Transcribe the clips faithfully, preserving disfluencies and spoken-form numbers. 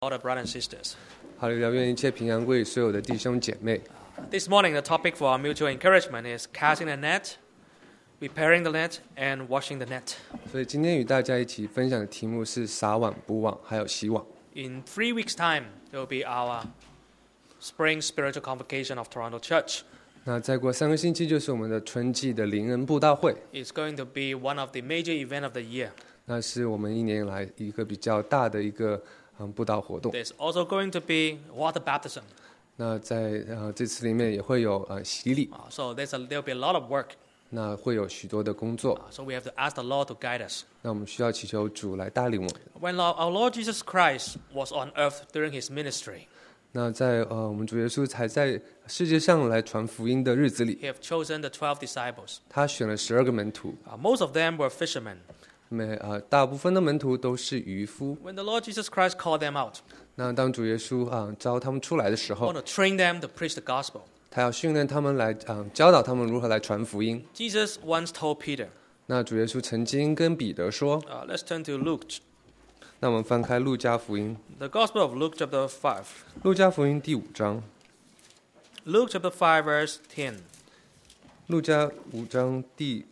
all the brothers and sisters. 哈利路亚，愿一切平安归所有的弟兄姐妹。 This morning, the topic for our mutual encouragement is casting the net, repairing the net, and washing the net. 所以今天与大家一起分享的题目是撒网、补网，还有洗网。 In three weeks' time, there will be our spring spiritual convocation of Toronto Church. 那再过三个星期就是我们的春季的灵恩布道会， It's going to be one of the major events of the year. 那是我们一年以来一个比较大的一个嗯布道活动。 There's also going to be water baptism. 那在呃这次里面也会有呃洗礼， Uh, so there's a, there'll be a lot of work. 那会有许多的工作， Uh, so we have to ask the Lord to guide us. 那我们需要祈求主来带领我们。 When our, our Lord Jesus Christ was on earth during his ministry, 那在呃我们主耶稣才在世界上来传福音的日子里， he have chosen the twelve disciples. 他选了十二个门徒， Uh, most of them were fishermen. 每呃大部分的门徒都是渔夫。 When the Lord Jesus Christ called them out, 那当主耶稣啊、呃招他们出来的时 want 候， to train them to preach the gospel. 他要训练他们来啊、呃教导他们如何来传福音。 Jesus once told Peter, 那主耶稣曾经跟彼得说， uh, let's turn to Luke, 那我们翻开路加福音， the Gospel of Luke chapter five. 路加福音第五章， Luke chapter five verse ten. 路加五章第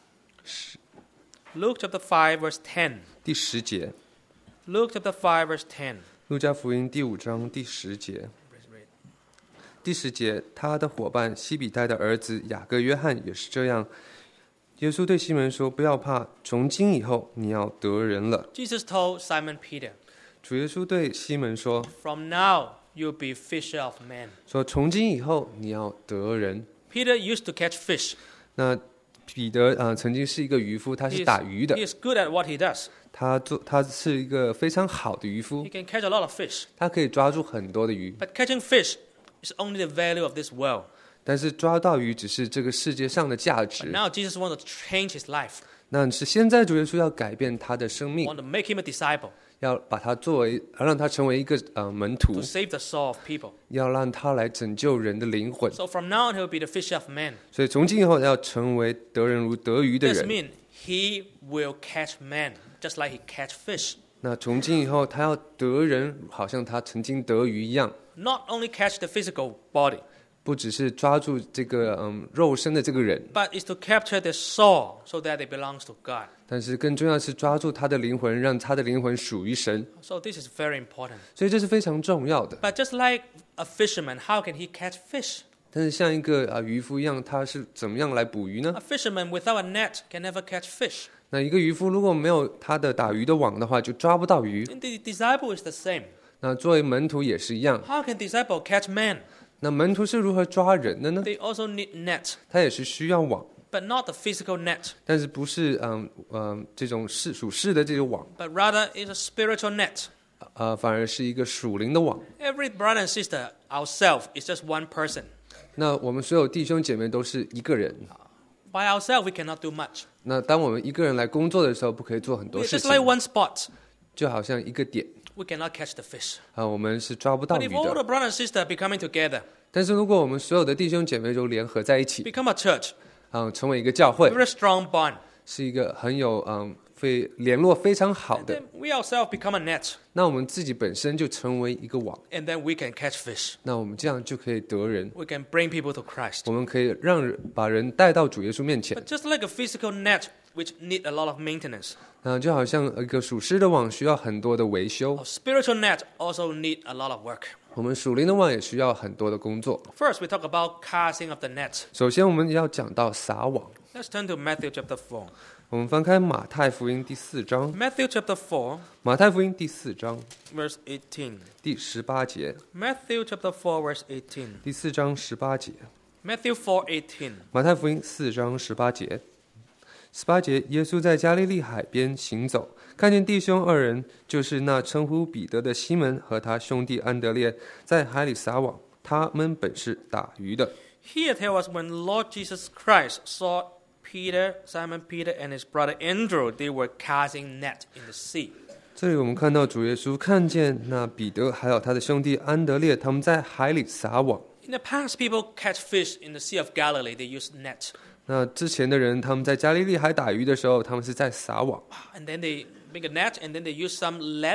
Luke chapter five verse ten. 第十节， Luke chapter five verse ten. 路加福音第五章第十节。第十节，他的伙伴西比泰的儿子雅各、约翰也是这样。耶稣对西门说：“不要怕，从今以后你要得人了。 Jesus told Simon Peter, ” 主耶稣对西门说 from now you'll be fisher of men.：“ 说从今以后你要得人。 Peter used to catch fish. ” 那彼得啊、呃，曾经是一个渔夫，他 He 是 is, 打鱼的 he，is good at what he does. 他做他是一个非常好的渔夫 He，can catch a lot of fish. 他可以抓住很多的鱼， But catching fish is only the value of this world. 但是抓到鱼只是这个世界上的价 But 值。 now Jesus wants to change his life, 那是现在主耶稣要改变他的生命， want to make him a disciple, 要把他作为，让他成为一个呃门徒 to，save the soul of people. 要让他来拯救人的灵魂。 So from now on, he'll be the fisher of men. 所以从今以后要成为得人如得鱼的 This 人。 means he will catch men, just like he catch fish. 那从今以后他要得人，好像他曾经得鱼一样， Not only catch the physical body, 不只是抓住这个嗯肉身的这个人， but is to capture their soul so that it belongs to God. 但是更重要的是抓住他的灵魂，让他的灵魂属于神。 So this is very important. 所以这是非常重要的。 But just like a fisherman, how can he catch fish? 但是像一个啊渔夫一样，他是怎么样来捕鱼呢？ A fisherman without a net can never catch fish. 那一个渔夫如果没有他的打鱼的网的话，就抓不到鱼。 And the disciple is the same. 那作为门徒也是一样， How can disciple catch men? 那门徒是如何抓人的呢？ They also need net, 他也是需要网， but not the physical net, 但是不是嗯嗯这种世属世的这种网， but rather is a spiritual net. 呃，反而是一个属灵的网。 Every brother and sister, ourselves, is just one person. 那我们所有弟兄姐妹都是一个人。 By ourselves, we cannot do much. 那当我们一个人来工作的时候，不可以做很多 We're 事 just 情， like one spot. 就好像一个点 We cannot catch the fish. 啊，我们是抓不到 But 鱼 if all the 的。 brother and sister be coming together, 但是如果我们所有的弟兄姐妹都联合在一起， become a church, 啊，成为一个教会， very strong bond, 是一个很有嗯非联络非常好 and 的， then we ourselves become a net, 那我们自己本身就成为一个网， and then we can catch fish. 那我们这样就可以得人， We can bring people to Christ. 我们可以让人把人带到主耶稣面前。 But just like a physical net, which need a lot of maintenance, 那就好像一个属实的网需要很多的维修， our spiritual net also need a lot of work. 我们属灵的网也需要很多的工作。 First, we talk about casting of the net. 首先，我们要讲到撒网。 Let's turn to Matthew chapter four. 我们翻开马太福音第四章， Matthew chapter four, 马太福音第四章 verse eighteen. 第十八节， Matthew chapter four, verse eighteen. 第四章十八节， Matthew four, eighteen. 马太福音四章十八节。十八节，耶稣在加利利海边行走，看见弟兄二人，就是那称呼彼得的西门和他兄弟安德烈，在海里撒网。他们本是打鱼的。 Here tell us when Lord Jesus Christ saw Peter, Simon Peter, and his brother Andrew, they were casting net in the sea. 这里我们看到主耶稣看见那彼得还有他的兄弟安德烈，他们在海里撒网。 In the past, people catch fish in the Sea of Galilee. They use net. 那之前的人，他们在加利利海打鱼的时候，他们是在撒网， And then they make a net, and then they use some lead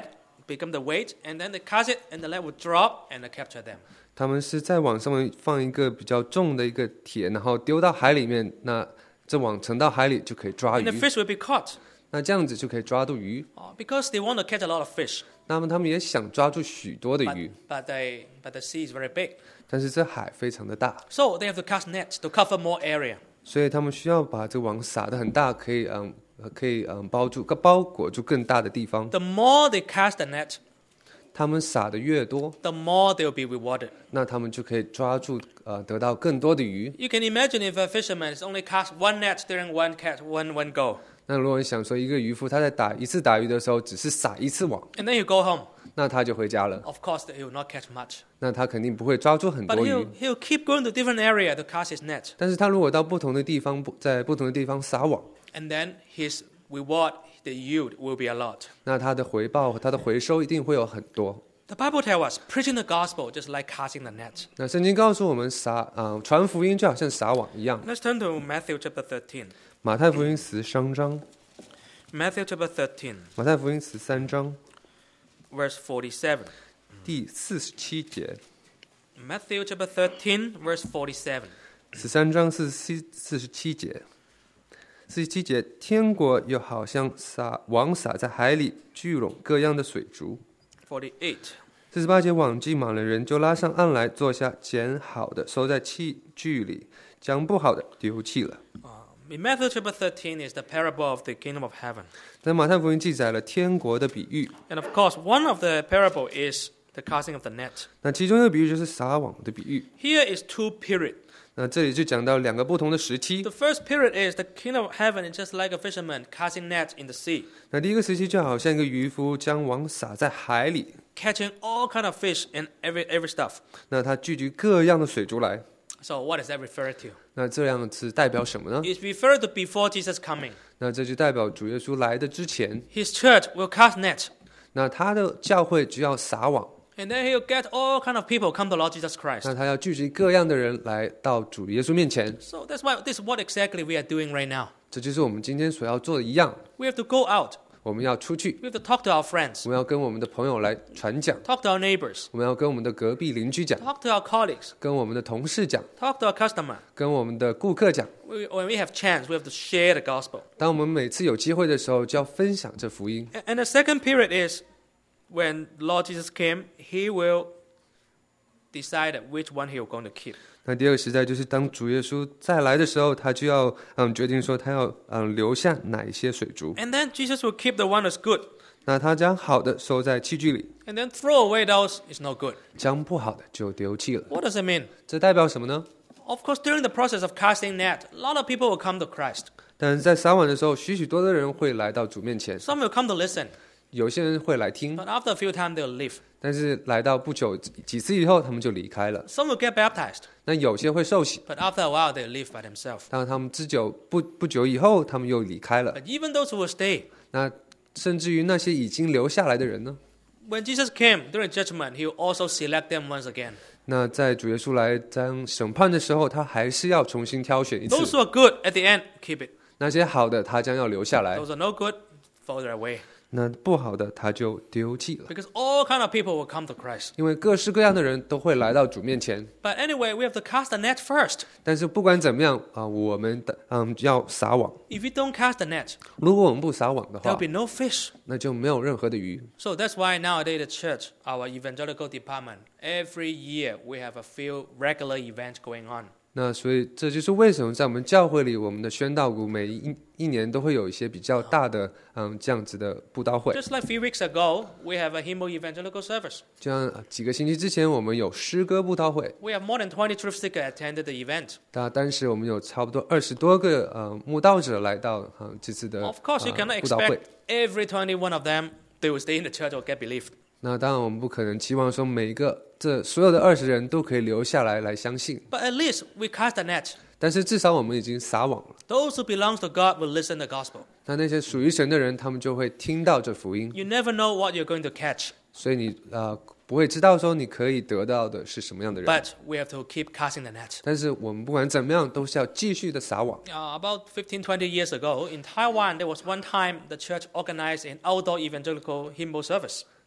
become the weight, and then they cast it, and the net will drop, and they capture them. 他们是在网上面放一个比较重的一个铁，然后丢到海里面，那这网沉到海里就可以抓 And the 鱼， fish will be caught 那这样子就可以抓住鱼。 uh, because they want to catch a lot of fish, 那么他们也想抓住许多的 but, 鱼， but, they, but the sea is very big. 但是这海非常的大， So they have to cast nets to cover more area. 所以他们需要把这个网撒得很大，可以嗯呃可以嗯包住包裹住更大的地方。 The more they cast the net, 他们撒的越多， the more they will be rewarded. 那他们就可以抓住呃得到更多的鱼。 You can imagine if a fisherman is only cast one net during one catch, one, one go, 那如果你想说一个渔夫他在打一次打鱼的时候只是撒一次网， and then you go home. 那他就回家了， Of course, he will not catch much. 那他肯定不会抓住很 But 多 he'll, 鱼。 he'll keep going to different area to cast his net. 但是他如果到不同的地方，不在不同的地方撒网， And then his reward, the yield, will be a lot. 那他的回报、他的回收一定会有很多。 The Bible tells us preaching the gospel just like casting the net. 那圣经告诉我们撒啊、呃、传福音就好像撒网一样。 Let's turn to Matthew chapter thirteen. 马太福音十三章， Matthew chapter thirteen, 马太福音十三章 verse forty-seven. 第四十七节， Matthew chapter thirteen, verse forty-seven. 十三章四十四十七节，四十七节，天国又好像撒网撒在海里，聚拢各样的水族。 forty-eight. 四十八节，网既满了，人就拉上岸来，坐下，捡好的收在器具里，将不好的丢弃了。 Uh, in Matthew chapter thirteen is the parable of the kingdom of heaven. 在马太福音记载了天国的比喻， And of course, one of the parable is the casting of the net. 那其中一个比喻就是撒网的比喻。 Here is two periods. 那这里就讲到两个不同的时期。 The first period is the kingdom of heaven is just like a fisherman casting nets in the sea, 那第一个时期就好像一个渔夫将网撒在海里， catching all kind of fish and every every stuff. 那他聚集各样的水族来。 So what is that referred to? 那这样是代表什么呢？ It's referred to before Jesus coming. 那这就代表主耶稣来的之前， His church will cast net, 那他的教会就要撒网， and then he'll get all kind of people come to Lord Jesus Christ. 那他要聚集各样的人来到主耶稣面前。 So that's why this is what exactly we are doing right now. 这就是我们今天所要做的一样， We have to go out. 我们要出去， We have to talk to our friends, 我们要跟我们的朋友来传讲， talk to our neighbors, 我们要跟我们的隔壁邻居讲， talk to our colleagues, 跟我们的同事讲， talk to our customer. 跟我们的顾客讲。 We, when we have chance, we have to share the gospel. 当我们每次有机会的时候，就要分享这福音。 A- And the second period is when Lord Jesus came, he will decide which one he will going to keep. 那第二个时代就是当主耶稣再来的时候，他就要嗯决定说他要嗯留下哪一些水族。 And then Jesus will keep the one that's good, 那他将好的收在器具里， and then throw away those is no good. 将不好的就丢弃了。 What does it mean? 这代表什么呢？ Of course, during the process of casting net, a lot of people will come to Christ. 但是在撒网的时候，许许多的人会来到主面前， Some will come to listen, 有些人会来听， but after a few times they'll leave. 但是来到不久几次以后，他们就离开了。 Some will get baptized, 那有些会受洗， but after a while they'll leave by themselves. 当他们之久不不久以后，他们又离开了。 But even those who will stay, 那甚至于那些已经留下来的人呢？ when Jesus came during judgment, he will also select them once again. 那在主耶稣来当审判的时候，他还是要重新挑选一 Those 次。 who are good at the end, keep it. 那些好的，他将要留下来； Those who are no good, throw it away. 那不好的，他就丢弃了。 Because all kind of people will come to Christ. 因为各式各样的人都会来到主面前。 But anyway, we have to cast the net first. 但是不管怎么样啊，我们的嗯要撒网。 If we don't cast the net, 如果我们不撒网的 there will 话， be no fish. 那就没有任何的鱼。 So that's why nowadays the church, our evangelical department, every year we have a few regular events going on. 那所以这就是为什么在我们教会里，我们的宣道谷每一一年都会有一些比较大的嗯这样子的布道会。 Just like a few weeks ago, we have a Himo evangelical service. 就像呃几个星期之前，我们有诗歌布道会， We have more than twenty truth seekers attended the event. 那当时我们有差不多二十多个呃慕道者来到啊、呃、这次的 Of course, you 呃 cannot 布道会 expect。every twenty-one of them they will stay in the church or get believed. 那当然，我们不可能期望说每一个这所有的二十人都可以留下来来相信， But at least we cast the net. 但是至少我们已经撒网了。 Those who belong to God will listen to the gospel. 那那些属于神的人，他们就会听到这福音， You never know what you're going to catch. 所以你呃不会知道说你可以得到的是什么样的人。 But we have to keep casting the net. 但是我们不管怎么样，都是要继续的撒网。 Uh, about fifteen, twenty years ago, in Taiwan, there was one time the church organized an outdoor evangelical hymnal service.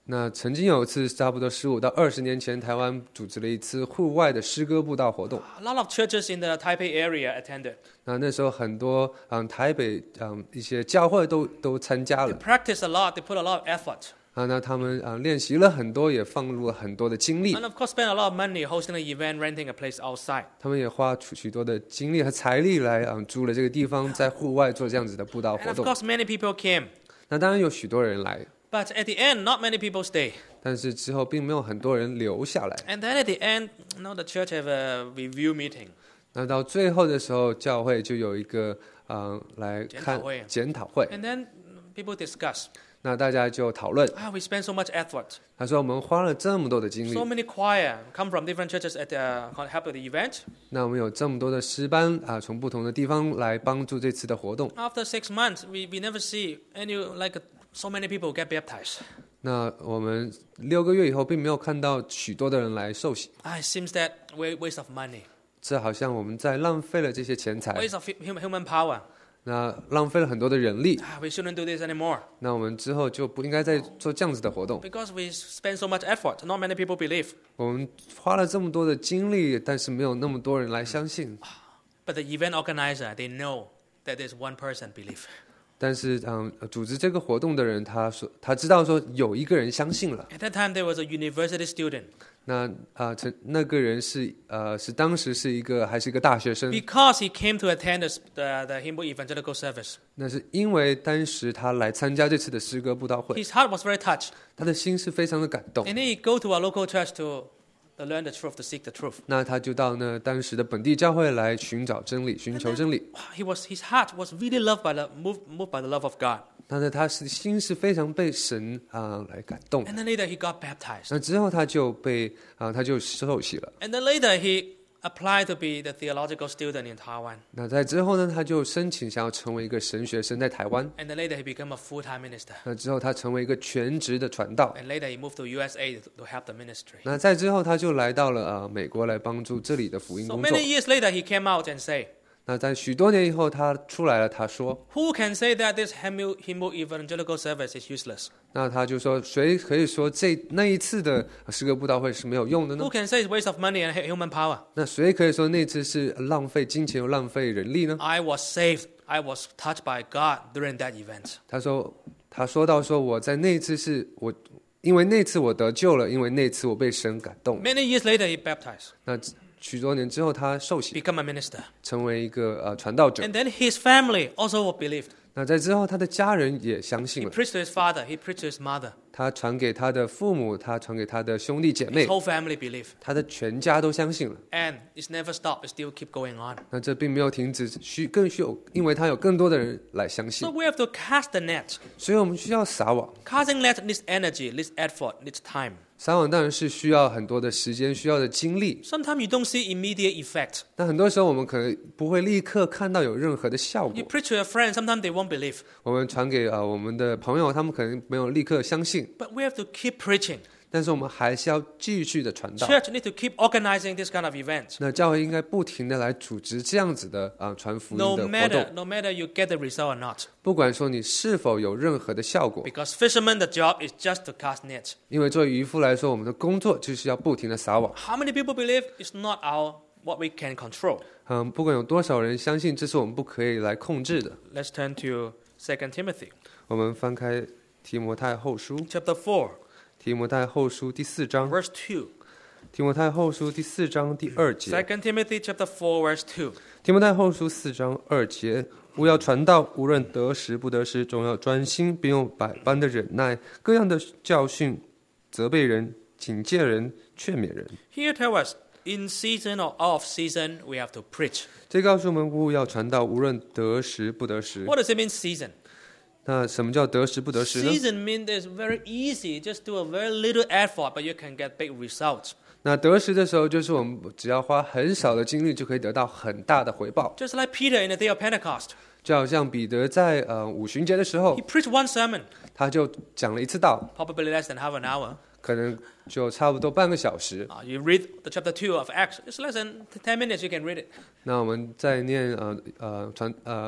那曾经有一次，差不多十五到二十年前，台湾组织了一次户外的诗歌布道活动。 A lot of churches in the Taipei area attended. 那那时候很多嗯台北嗯一些教会都都参加 They 了 practiced a lot. They put a lot of effort. 啊，那他们啊练习了很多，也放入了很多的精力， And of course, spent a lot of money hosting an event, renting a place outside. 他们也花出许多的精力和财力来啊租了这个地方，在户外做这样子的布道 And 活 of 动。 course, many people came. 那当然有许多人来， But at the end, not many people stay. 但是之后并没有很多人留下来。 And then at the end, you know, the church have a review meeting. 那到最后的时候，教会就有一个嗯、呃来看检讨会检讨会， And then people discuss. 那大家就讨论。 Ah, we spent so much effort. 他说我们花了这么多的精力 So，many choir come from different churches at the help with the event. 那我们有这么多的诗班啊，从不同的地方来帮助这次的活动。 After six months, we, we never see any like so many people get baptized. 那我们六个月以后，并没有看到许多的人来受洗， Ah, it seems that we waste of money, 这好像我们在浪费了这些钱财， waste of human human power. 那浪费了很多的人力。 Ah, we shouldn't do this anymore 那我们之后就不应该再做这样子的活动。 because we spend so much effort. Not many people believe. 我们花了这么多的精力，但是没有那么多人来相信。 But the event organizer, they know that there's one person believe. 但是，嗯，组织这个活动的人，他说他知道说有一个人相信了。 At that time, there was a university student. 那啊，陈、那个人是呃是当时是一个还是一个大学生， Because he came to attend the, the, the Himbo evangelical service. 那是因为当时他来参加这次的诗歌布道会， His heart was very touched. 他的心是非常的感动。 And then he go to our local church to, to learn the truth, to seek the truth. 那他就到那当时的本地教会来寻找真理，寻求真理。 Wow, he was, his heart was really loved by the, moved, moved by the love of God. 但是他是心是非常被神啊、来感动。 And then later he got baptized. 那之后他就被啊、他就受洗了。 And then later he applied to be the theological student in Taiwan. 那在之后呢，他就申请想要成为一个神学生在台湾。 And then later he became a full-time minister. 那之后他成为一个全职的传道。 And later he moved to U S A to, to help the ministry. 那在之后他就来到了呃美国来帮助这里的福音 So 工作。 many years later he came out and say, 那在许多年以后，他出来了，他说， who can say that this Himbo Himbo evangelical service is useless? 那他就说，谁可以说这那一次的诗歌布道会是没有用的呢 Who？can say it's waste of money and human power? 那谁可以说那次是浪费金钱又浪费人力呢？ I was saved. I was touched by God during that event. 他说，他说到说我在那一次是我，因为那次我得救了，因为那次我被神感动。 Many years later he baptized, 那许多年之后，他受洗， become a minister. 成为一个呃传道者。 And then his family also believed. 那在之后，他的家人也相 He 信了， preached to his father. He preached to his mother. 他传给他的父母，他传给他的兄弟姐 His 妹， whole family believed. 他的全家都相信了。 And it's never stopped. It still keep going on. 那这并没有停止，需更需有，因为他有更多的人来相信 So，we have to cast the net. 所以我们需要撒网。 Casting net needs energy, needs effort, needs time. 撒网当然是需要很多的时间，需要的精力。 Sometimes you don't see immediate effect. 但很多时候我们可能不会立刻看到有任何的效 You 果。 preach to your friends, sometimes they won't believe. 我们传给啊、呃我们的朋友，他们可能没有立刻相信， But we have to keep preaching. 但是我们还是要继续的传道。 Church need to keep organizing this kind of event. 那教会应该不停的来组织这样子的啊、呃传福音 No 的活 matter, 动， no matter you get the result or not. 不管说你是否有任何的效果， Because fishermen, the job is just to cast net. 因为作为渔夫来说，我们的工作就是要不停的撒网。 How many people believe is not our what we can control. 嗯，不管有多少人相信，这是我们不可以来控制的。 Let's turn to Second Timothy 我们翻开提摩太后书， chapter four, 提摩太后书第四章， verse two. 提摩太后书第四章第二节， Second Timothy chapter four, verse two. 提摩太后书四章二节，务要传道，无论得时不得时，总要专心，并用百般的忍耐，各样的教训，责备人，警戒人，劝勉人。 Here tell us, in season or out of season, we have to preach. 这告诉我们，务要传道，无论得时不得时。 What does it mean, season? 那什么叫得时不得时呢？ Season means it's very easy. Just do a very little effort, but you can get big results. 那得时的时候，就是我们只要花很少的精力，就可以得到很大的回报。 Just like Peter in the day of Pentecost. 就好像彼得在呃五旬节的时候 He，preached one sermon, 他就讲了一次道， probably less than half an hour. 可能就差不多半个小时。 Uh, you read the chapter two of Acts. It's less than ten minutes. You can read it. 那我们在念呃呃传呃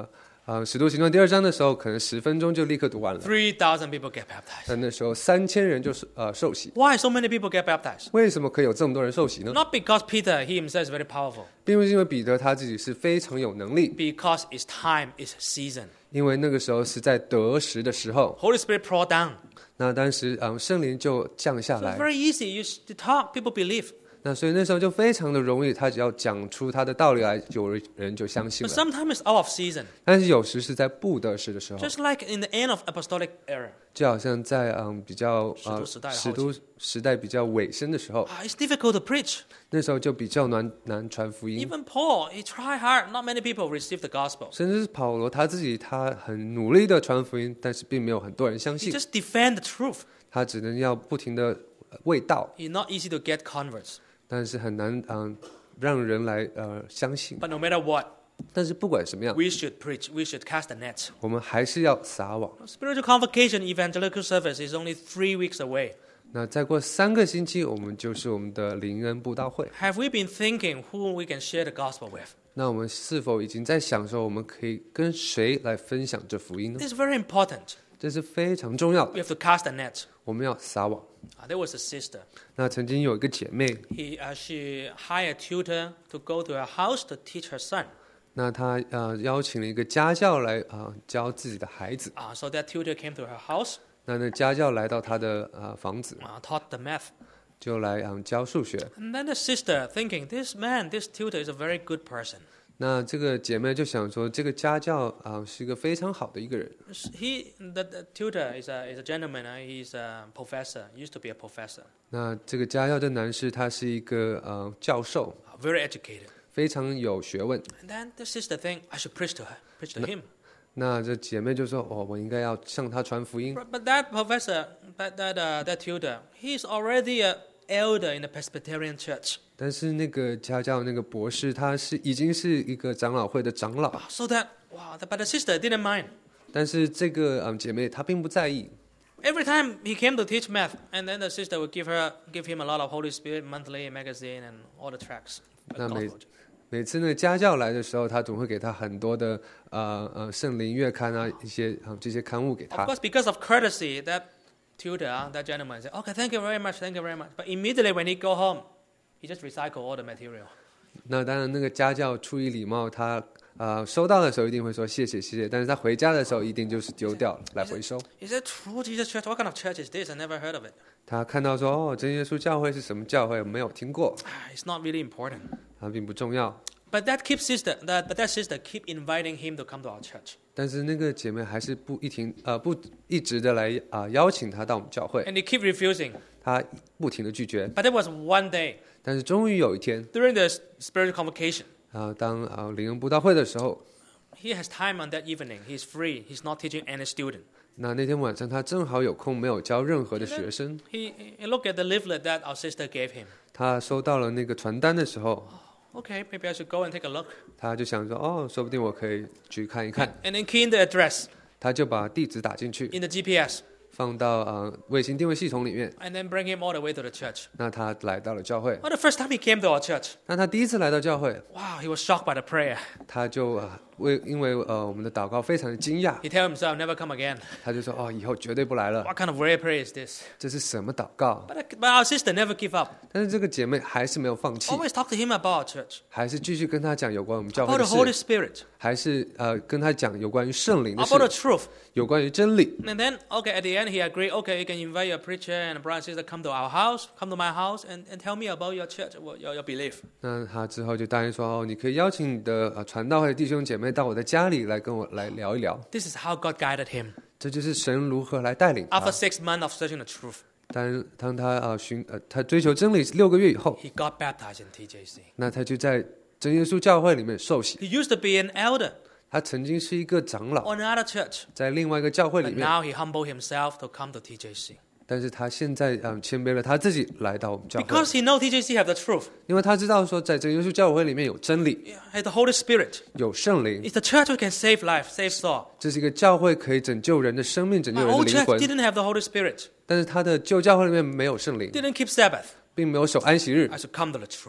呃，使徒行传第二章的时候，可能十分钟就立刻读完了。 three thousand people get baptized. 但那时候三千人就是呃受洗。 Why so many people get baptized? 为什么可以有这么多人受洗呢？ Not because Peter, he himself is very powerful. 并不是因为彼得他自己是非常有能力， Because it's time, it's season. 因为那个时候是在得时的时候。 Holy Spirit pour down. 那当时嗯圣灵就降下 So 来 it's，very easy. You to talk, people believe. 那所以那时候就非常的容易，他只要讲出他的道理来，有人就相信 But 了。 sometimes it's out of season. 但是有时是在不得时的时候， Just like in the end of apostolic era. 就好像在嗯比较使徒时代的后期使徒时代比较尾声的时候， Ah, it's difficult to preach. 那时候就比较难难传福音。 Even Paul, he tried hard. Not many people received the gospel. 甚至是保罗他自己，他很努力的传福音，但是并没有很多人相 He 信， just defend the truth. 他只能要不停的卫道， It's not easy to get converts. 但是很难嗯让人来呃相信。 But no matter what, 但是不管什么样， we should preach. We should cast the net. 我们还是要撒网。 Spiritual convocation evangelical service is only three weeks away. 那再过三个星期，我们就是我们的灵恩布道会。 Have we been thinking who we can share the gospel with? 那我们是否已经在想说，我们可以跟谁来分享这福音呢？ This is very important. 这是非常重要 We 的， have to cast the net. 我们要撒网。 Uh, there was a sister. 那曾经有一个姐妹， He, uh, she hired a tutor to go to her house to teach her son. 那她呃邀请了一个家教来啊、呃、教自己的孩子。 Uh, so that tutor came to her house, 那那家教来到她的呃房子， uh, taught the math. 就来嗯教数学。 And then the sister thinking, this man, this tutor is a very good person. 那这个姐妹就想说，这个家教啊、呃是一个非常好的一个人。 He, the, the tutor is a, is a gentleman. Uh, he's a professor. Used to be a professor. 那这个家教的男士，他是一个呃教授， Uh, very educated. 非常有学问。 And then the sister think, I should preach to her, preach to him. 那这姐妹就说：“哦，我应该要向他传福音。 But, but that professor, that, that, uh, that tutor, he's already an elder in the Presbyterian church. ” 但是那个家教那个博士，他是已经是一个长老会的长老， So that, wow, but the sister didn't mind. 但是这个嗯姐妹她并不在意。 Every time he came to teach math, and then the sister would give her, give him a lot of Holy Spirit monthly magazine and all the tracks. 那每每次那个家教来的时候，他总会给他很多的呃呃圣灵月刊啊，一些啊、这些刊物给 Of 他。 course, because of courtesy, that tutor, uh, that gentleman said, okay, thank you very much, thank you very much. But immediately when he go home, he just recycle all the material. 那当然，那个家教出于礼貌，他呃收到的时候一定会说谢谢谢谢，但是他回家的时候一定就是丢掉了来回收。 Is that true Jesus Church? What kind of church is this? I never heard of it. 他看到说哦，真耶稣教会是什么教会，没有听过， Ah, It's not really important. 它并不重要。 But that keep sister, that, but that sister keep inviting him to come to our church. 但是那个姐妹还是不一停呃不一直的来啊、邀请他到我们教会， And he keep refusing. 他不停的拒绝。 But there was one day 但是终于有一天 during the spiritual convocation, 啊、当啊灵恩布道会的时候， he has time on that evening. He's free. He's not teaching any student. 那那天晚上他正好有空，没有教任何的学生。 He, he looked at the leaflet that our sister gave him. 他收到了那个传单的时候， Okay, maybe I should go and take a look. 他就想说哦，说不定我可以去看一看。 And then key in the address 他就把地址打进去， in the G P S, 放到呃卫星定位系统里面。 and then bring him all the way to the church. 那他来到了教会。 Well, the first time he came to our church, 那他第一次来到教会， wow, he was shocked by the prayer. 他就啊、为因为呃我们的祷告非常的惊讶， He tell himself, never come again. 他就说哦以后绝对不来了。 What kind of rare prayer is this? 这是什么祷告？ But, but our sister never give up. 但是这个姐妹还是没有放弃， Always talk to him about our church, 还是继续跟他讲有关我们教会 about 的 the Holy 事， Spirit, 还是呃跟他讲有关于圣灵的 about the 事， truth. 有关于真理。 And then, okay, at the end, he agreed, okay, you can invite your preacher and a brother and sister come to our house, come to my house, and, and tell me about your church, your, your belief. 那他之后就答应说哦，你可以邀请你的呃传道会弟兄姐妹到我的家里来跟我来聊一聊。 This is how God guided him. 这就是神如何来带领他 After。six months of searching the truth, 当当他啊寻呃他追求真理六个月以后， he got baptized in T J C. 那他就在真耶稣教会里面受洗。 He used to be an elder 他曾经是一个长老， on another church, 在另外一个教会里 but 面， now he humbled himself to come to T J C. 但是他现在嗯谦卑了他自己来到我们教会， Because he knows T J C have the truth, 因为他知道说在真耶稣教会里面有真理， has the Holy Spirit. 有圣灵， It's the church who can save life, save soul. 这是一个教会可以拯救人的生命，拯救 My 人的 old 灵 church 魂。 didn't have the Holy Spirit, 但是他的旧教会里面没有圣灵， didn't keep Sabbath. 并没有守安息日， I should come to the truth.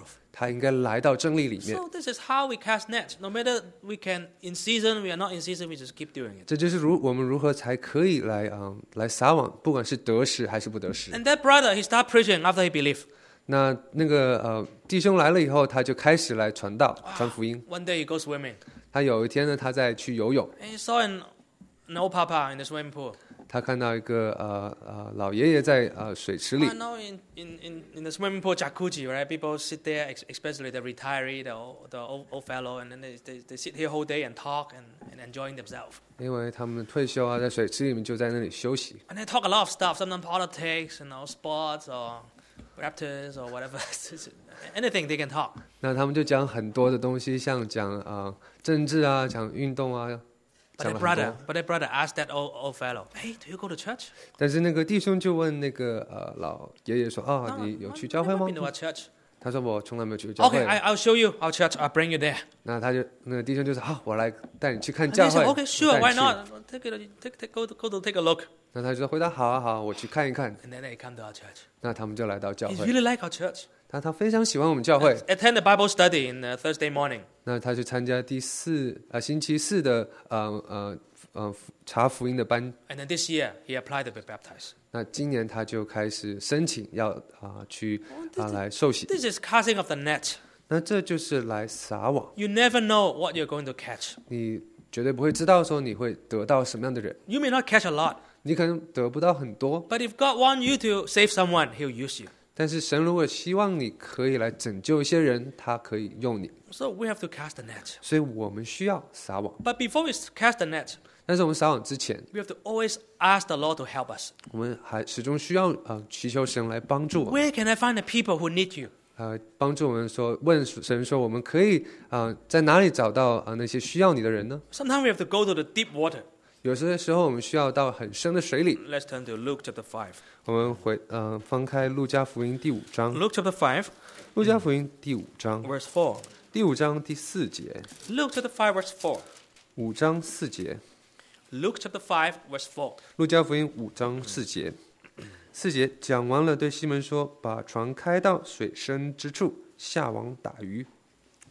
他应该来到真理里面。 So this is how we cast nets. No matter we can in season, we are not in season, we just keep doing it. 这就是如我们如何才可以来啊、呃来撒网，不管是得时还是不得时。 And that brother, he started preaching after he believed. 那那个呃弟兄来了以后，他就开始来传道、传福音。 One day he goes swimming, 他有一天呢，他在去游泳， and he saw an, an old papa in the swimming pool. 他看到一个呃呃老爷爷在呃水池里 I。know in, in, in, in the swimming pool jacuzzi, right? People sit there, ex- especially the retiree, the old, the old, old fellow, and then they, they, they sit here whole day and talk and, and enjoying themselves. 因为他们退休啊，在水池里面就在那里休息。 And they talk a lot of stuff, sometimes politics, you know, sports or Raptors or whatever. Anything they can talk. 那他们就讲很多的东西，像讲啊、呃、政治啊，讲运动啊， But 讲 their 了很 brother, 多。 but their brother asked that old, old fellow, "Hey, do you go to church?" 但是那个弟兄就问那个呃老爷爷说：“啊， No, 你有 I've 去教会 never 吗 been to a church.？” 他说：“我从来没有去过教会。 Okay, I, I'll show you our church. I'll bring you there. 那他就那个弟兄就说：“好，我来带你去看 And 教 they 会。 said, "Okay, sure, 我带 why 你去 not? Take it, take, take, go, to, go to take a look." 那他就回答：“好啊，好啊，我去看一看。 And then they come to our church. ” 那他们就来到教 He 会。 really like our church. 他他非常喜欢我们教会， Attend the Bible study in uh, Thursday morning. 那他去参加第四呃星期四的呃呃呃查福音的班。 And then this year, he applied to be baptized. 那今年他就开始申请要啊、去啊、来受洗。 This is casting of the net. 那这就是来撒网， You never know what you're going to catch. 你绝对不会知道说你会得到什么样的人， You may not catch a lot, 你可能得不到很多， but if God wants you to save someone, He'll use you. 但是神如果希望你可以来拯救一些人，他可以用你， So we have to cast the net. 所以我们需要撒网。 But before we cast the net, 但是我们撒网之前， we have to always ask the Lord to help us. 我们还始终需要呃祈求神来帮助我们， Where can I find the people who need you? 呃帮助我们说问神说我们可以啊、呃在哪里找到啊、呃那些需要你的人呢？ Sometimes we have to go to the deep water. 有些时候我们需要到很深的水里。 Let's turn to Luke chapter five. 我们回呃翻开路加福音第五章， Luke chapter five, 路加福音第五章， verse four. 第五章第四节， Luke chapter five, verse four. 五章四节， Luke chapter five, verse four. 路加福音五章四节，四节讲完了，对西门说：“把船开到水深之处，下网打鱼。 Five. ”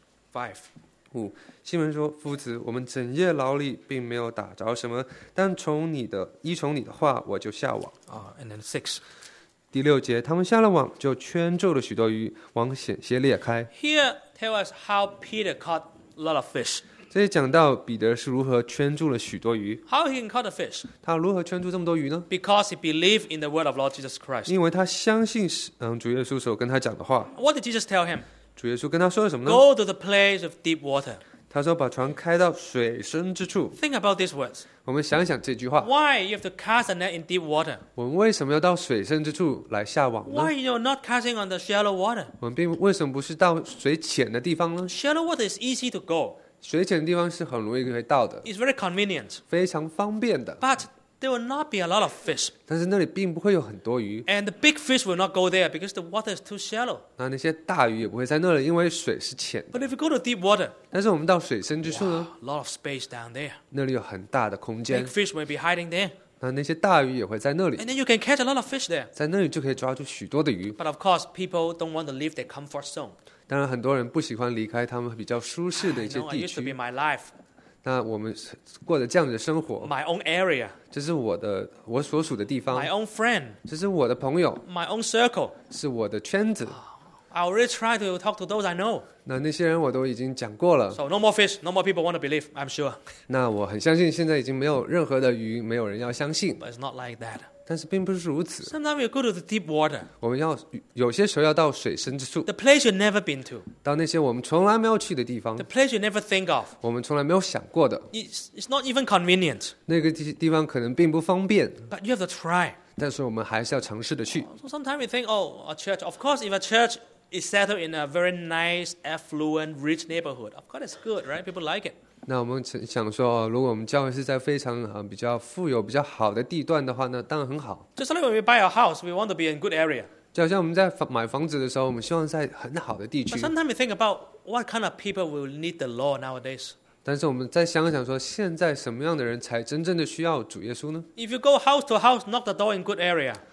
五，西门说：“夫子，我们整夜劳力，并没有打着什么，但从你的依从你的话，我就下网。” Oh, and then six. 第六节，他们下了网，就圈住了许多鱼，网险些裂开。 Here, tell us how Peter caught a lot of fish. 这里讲到彼得是如何圈住了许多鱼， How he can caught the fish? 他如何圈住这么多鱼呢？ Because he believed in the word of Lord Jesus Christ. 因为他相信是嗯主耶稣所跟他讲的话。 What did Jesus tell him? 主耶稣跟他说了什么呢？ Go to the place of deep water. 他说把船开到水深之处。 Think about these words. 我们想想这句话， Why you have to cast a net in deep water? 我们为什么要到水深之处来下网呢？ Why you're not casting on the shallow water? 我们并为什么不是到水浅的地方呢？ Shallow water is easy to go. 水浅的地方是很容易可以到的， It's very convenient. 非常方便的。 But there will not be a lot of fish. 但是那里并不会有很多鱼， And the big fish will not go there because the water is too shallow. 那那些大鱼也不会在那里，因为水是浅的。 But if you go to deep water, 但是我们到水深之处呢， a lot of space down there. 那里有很大的空 Big 间， fish may be hiding there. 那那些大鱼也会在那里， And then you can catch a lot of fish there. 在那里就可以抓住许多的鱼。 But of course, people don't want to leave their comfort zone. 当然，很多人不喜欢离开他们比较舒适的 You 一些 know, it 地 used to be 区。 my life, 那我们过着这样的生活， my own area, 这是我的我所属的地方 my，own friend, 这是我的朋友， my own circle. 是我的圈子。 I already try to talk to those I know. 那那些人我都已经讲过了。 So no more fish, no more people want to believe, I'm sure. 那我很相信，现在已经没有任何的鱼，没有人要相信。 But it's not like that. 但是并不是如此， Sometimes you go to the deep water, 我们要有些时候要到水深之处， the place you've never been to, 到那些我们从来没有去的地方 the，place you never think of. 我们从来没有想过的 It's, it's not even convenient, 那个地地方，可能并不方便， but you have to try. 但是我们还是要尝试的去。 So sometimes we think, oh, a church. Of course, if a church is settled in a very nice, affluent, rich neighborhood, of course it's good, right? People like it. 那我们想说，哦如果我们教会是在非常呃比较富有、比较好的地段的话，那当然很好。 Just like when we buy a house, we want to be in good area. 就好像我们在房买房子的时候，我们希望在很好的地 But 区， sometimes we think about what kind of people will need the law nowadays. 但是我们再想想说，现在什么样的人才真正的需要主耶稣呢？ If you go house to house, knock the door in good area,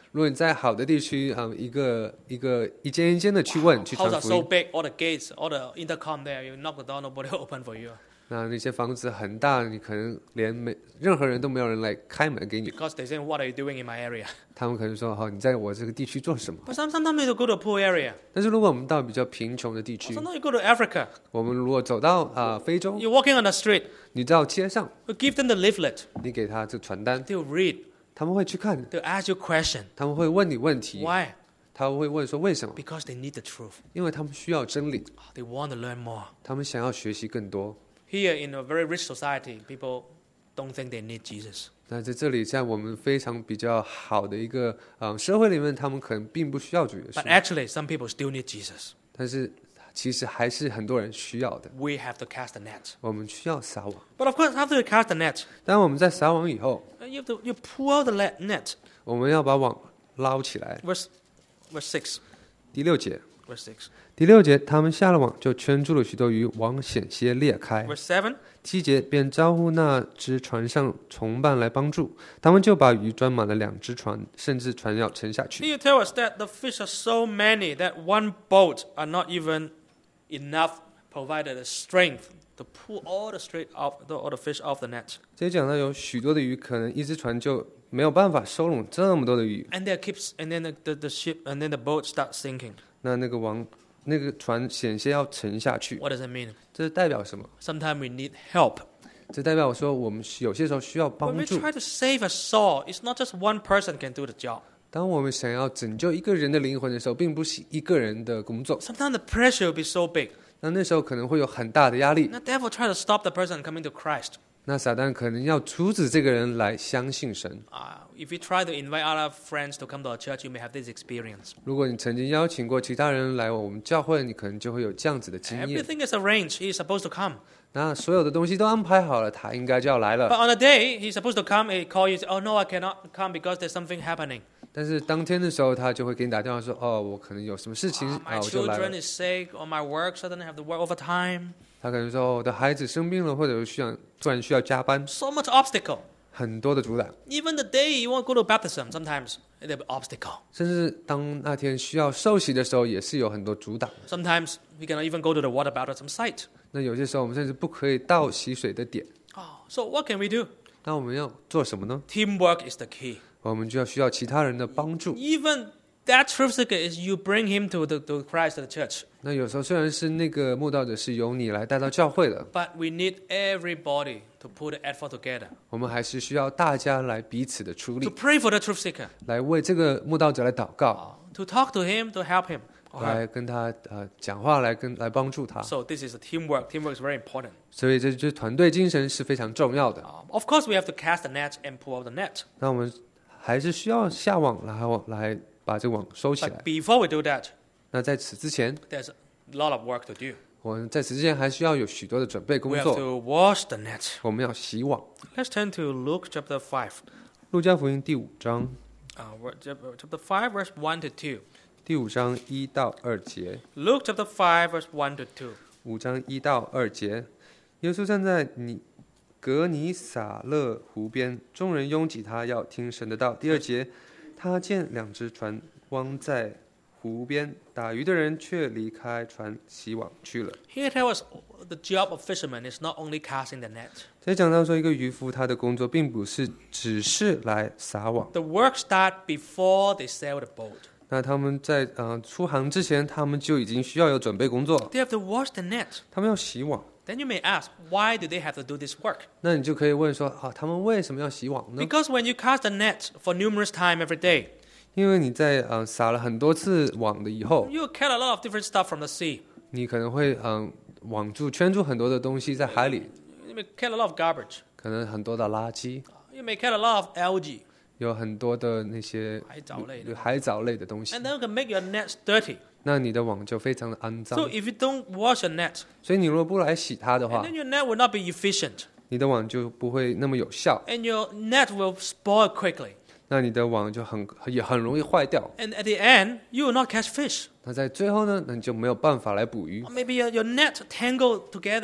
如果你在好的地区啊、一个一个一间一间的去问去 House 传 are 福 so 音， big, all the gates, all the intercom there. You knock the door, nobody will open for you 那那些房子很大，你可能连没任何人都没有人来开门给你， because they say, "What are you doing in my area?" 他们可能说好、你在我这个地区做什么？ But some, sometimes you go to a poor area. 但是如果我们到比较贫穷的地区， Sometimes you go to Africa. 我们如果走到啊、非洲， You're walking on the street. 你到街上， You give them the leaflet. 你给他这传单， They'll read. 他们会去看， They'll ask you question. 他们会问你问题， Why? 他会问说为什么？ Because they need the truth. 因为他们需要真理， They want to learn more. 他们想要学习更多。 Here in a very rich society, people don't think they need Jesus. 那在这里，在我们非常比较好的一个啊、呃社会里面，他们可能并不需要主耶 But 稣， actually, some people still need Jesus. 但是其实还是很多人需要的。 We have to cast the net. 我们需要撒网， But of course, after you cast the net, 当我们在撒网以后， you have to you pull out the le- net. 我们要把网捞起来。 Verse, verse six. 第六节， Verse six. 第六节，他们下了网，就圈住了许多鱼，网险些裂开。 Verse seven. 七节，便招呼那只船上同伴来帮助，他们就把鱼装满了两只船，甚至船要沉下去。 Here you tell us that the fish are so many that one boat are not even enough provided the strength to pull all the straight off the, all the fish off the net. 这里讲到有许多的鱼，可能一只船就没有办法收拢这么多的鱼， And there keeps and then the, the, the ship and then the boat starts sinking. 那那个网那个船险些要沉下去。 What does it mean? 这代表什么？ Sometimes we need help. 这代表说我们有些时候需要 When 帮 we 助。 try to save a soul, it's not just one person can do the job. 当我们想要拯救一个人的灵魂的时候，并不是一个人的工作， Sometimes the pressure will be so big. 那那时候可能会有很大的压力。 The devil try to stop the person coming to Christ. 那撒旦可能要阻止这个人来相信神。 Uh, if you try to invite other friends to come to our church, you may have this experience. 如果你曾经邀请过其他人来我们教会，你可能就会有这样子的经验。 Everything is arranged. He is supposed to come. 那所有的东西都安排好了，他应该就要来 But 了。 on the day he's supposed to come, he call you, say, oh no, I cannot come because there's something happening. 但是当天的时候，他就会给你打电话说：“哦，我可能有什么事情 Oh, 啊， my 我就来 children 了。 is sick, or my work suddenly have to work overtime. ” 他可能说：“哦，我的孩子生病了，或者需要突然需要加班， So much obstacle. 很多的阻挡。 Even the day you want to go to baptism, sometimes there'll be obstacle. 甚至当那天需要受洗的时候，也是有很多阻挡。 Sometimes we cannot even go to the water baptism site. 那有些时候，我们甚至不可以到洗水的点。 Oh, so what can we do? 那我们要做什么呢？ Teamwork is the key. 我们就要需要其他人的帮助。 Even that truth seeker is you bring him to the to Christ to the church. 那有时候虽然是那个慕道者是由你来带到教会的， But we need everybody to put the effort together 我们还是需要大家来彼此的出 to 力， pray for the truth seeker, 来为这个慕道者来祷告， to talk to him, to help him. 来跟他呃讲话，来跟来帮助他。 So this is a teamwork. Teamwork is very important. 所以这就是团队精神是非常重要的。 Um, of course, we have to cast the net and pull out the net. 那我们还是需要下网来来把这个网收起 But 来。 before we do that, 那在此之前， there's a lot of work to do. 我们在此之前还需要有许多的准备工 We have 作。 to wash the net. 我们要洗网。 Let's turn to Luke chapter five. 路加福音第五章， Uh, ver- chap- chapter five, verse one to two. 第五章一到二节。 Luke chapter five, verse one to two. 五章一到二节，耶稣站在尼格尼撒勒湖边，众人拥挤他，要听神的道。第二节，他见两只船汪在湖边，打鱼的人却离开船洗网去了。 Here tell us the job of fishermen is not only casting the net. 这讲到说，一个渔夫他的工作并不是只是来撒网， The work start before they sail the boat. 那他们在呃出航之前，他们就已经需要有准备工作， They have to wash the net. 他们要洗网。 Then you may ask, why do they have to do this work? 那你就可以问说啊，他们为什么要洗网呢？ Because when you cast the net for numerous time every day, 因为你在呃撒了很多次网的以后， you will catch a lot of different stuff from the sea. 你可能会嗯网住圈住很多的东西在海里， You may catch a lot of garbage. 可能很多的垃圾， You may catch a lot of algae, 有很多的那些海藻类的。 海藻类的东西 And，then it can make your nets dirty. 那你的网就非常的肮脏 So。if you don't wash your net, 所以你如果不来洗它的 and 话， then your net will not be efficient, 你的网就不会那么有效， and your net will spoil quickly. 那你的网就很也很容易坏掉。 And at the end, you will not catch fish. 那在最后呢，那你就没有办法来捕鱼 Or，maybe your, your net tangled together.